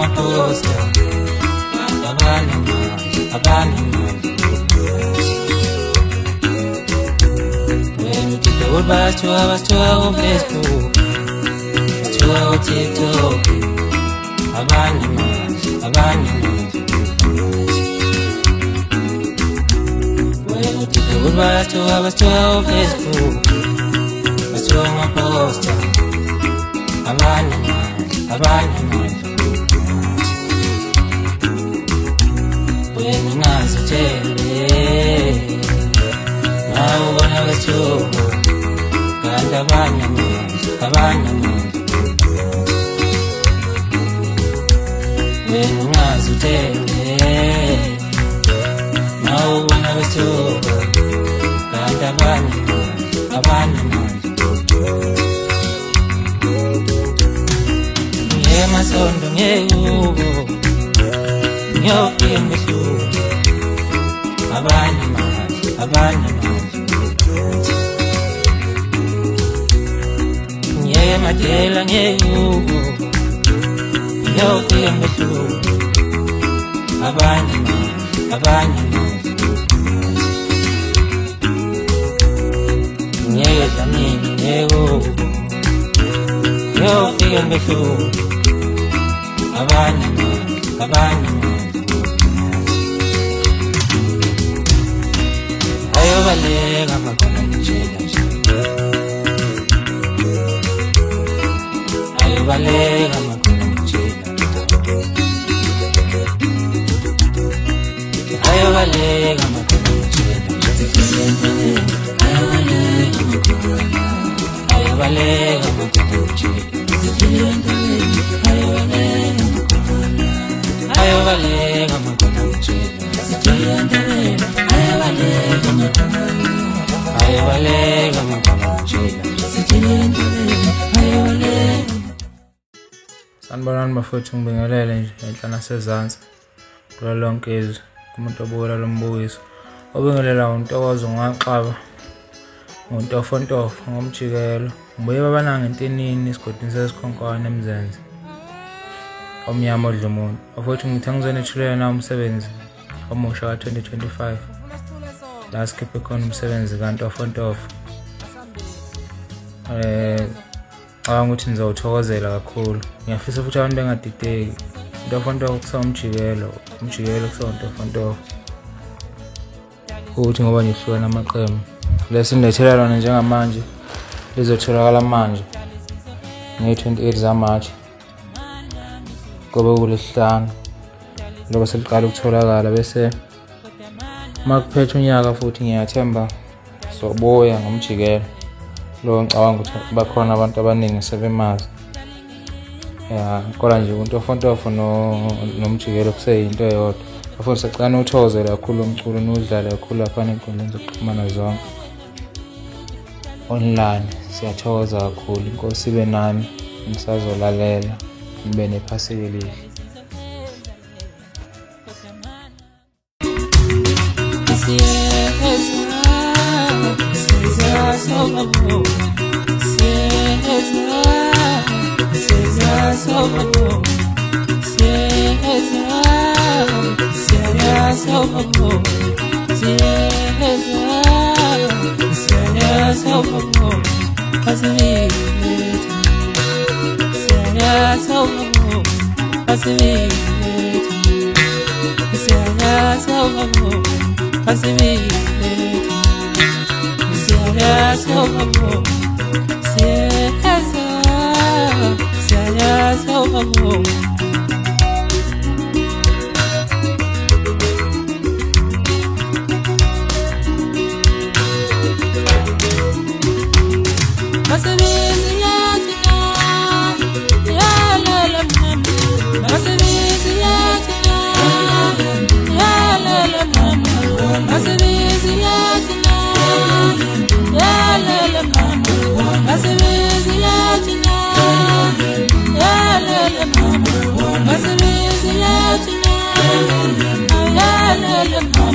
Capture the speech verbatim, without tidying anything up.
amaposta abanye manje abanye manje wena uthida kubathiwa bathiwa ku Facebook bathiwa ku TikTok abanye manje abanye manje wena uthida kubathiwa bathiwa ku Facebook bathiwa amaposta abanye manje abanye manje wena ngazitshele nawe ubona bethuko kanti abanye manje abanye manje wena ngazitshele nawe ubona bethuko kanti abanye manje abanye manje ngemasondo ngekubo ngiyofika ngihlule abanye manje abanye manje ngemadela ngekubo ngiyofika ngihlule abanye manje abanye manje ngiyedla mina ngekubo ngiyofika ngihlule abanye manje abanye manje ayobaleka amakhona njela nje ayobaleka amakhona njela ayobaleka amakhona njela ayobaleka amakhona njela ayobaleka amakhona njela ayobaleka amakhona njela sanibonani bafowethu ngibingelele nje enhla nasezantsi kulo lonke izwe kumuntu obukela lo mbukiso obingelela uNtokozo Ngaxaba nguNtofontofo ngomjikelo ngibuye babananga entenini isigodini sesikhonkwane eMzenze omnyama odla umuntu bafowethu ngithe ngizonethulela na umsebenzi omusha ka twenty twenty-five la sikhiphe khona umsebenzi kaNtofontofo eh ngicabanga ukuthi nizowuthokozela kakhulu ngiyafisa futhi abantu bengadideki Ntofontofo kusawumjikelo umjikelo kusawuNtofontofo ukuthi ngoba ngihlukana amaqembu lesindethela lona njengamanje lizotholakala manje nge-twenty-eight za March kube kulesihlanu lokho seliqala ukutholakala bese makuphethe unyaka futhi ngiyathemba sobuya ngomjikelo lo ngicabanga ukuthi bakhona abantu abaningi sebemazi ya kodwa nje uNtofontofo no nomjikelo kuseyinto eyodwa futhi sicela uthokozela kakhulu umculo nodlala kakhulu lapha enkundleni zokuxhumana zonke online siyathokoza kakhulu inkosi ibe nani nisazolalela nibe nephasika elihle Mama,